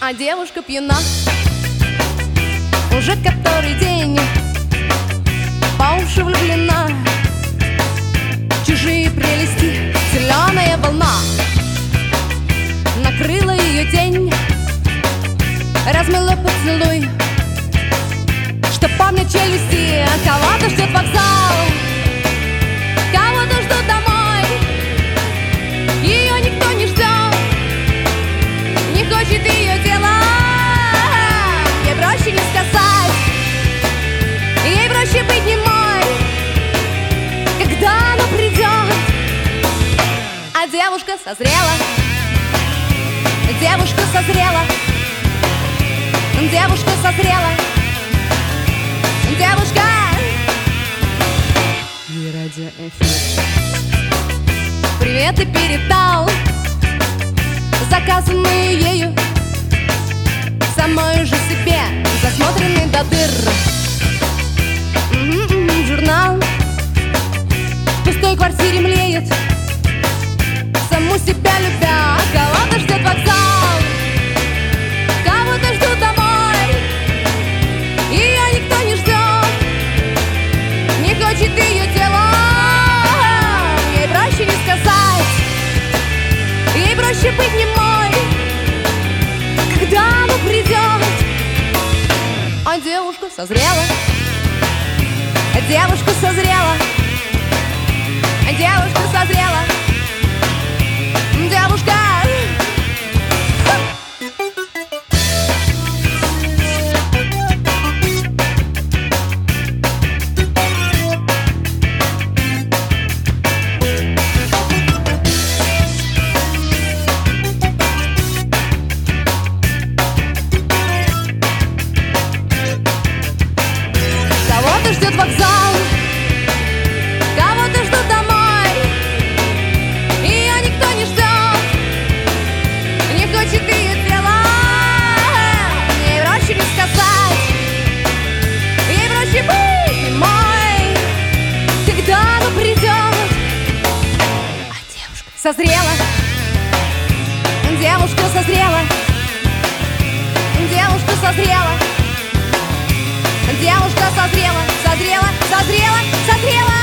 А девушка пьяна уже который день, по уши влюблена. Чужие прелести, зеленая волна накрыла ее тень, размыла поцелуй, что помнят челюсти. Кого-то ждет вокзал, кого-то ждут домой. Ее никто не ждет, не хочет ее делать. Ей проще не сказать, ей проще быть немой, когда она придет. А девушка созрела, девушка созрела, девушка созрела, девушка. И радиоэфир. Привет и передал заказанную ею, самой же себе засмотренный до дыр. Журнал в пустой квартире млеет, саму себя любя. Кого-то ждет вокзал, кого-то ждут домой. Ее никто не ждет, не хочет ее делать. Ей проще не сказать, ей проще быть немой, когда она придет. А девушка созрела, девушка созрела, девушка созрела, девушка. Кого-то ждет вокзал, кого-то ждут домой. Ее никто не ждет, не хочет ее делать. Ей проще не сказать, ей проще быть немой, когда она придет. А девушка созрела, девушка созрела, девушка созрела, девушка созрела, созрела, созрела, созрела.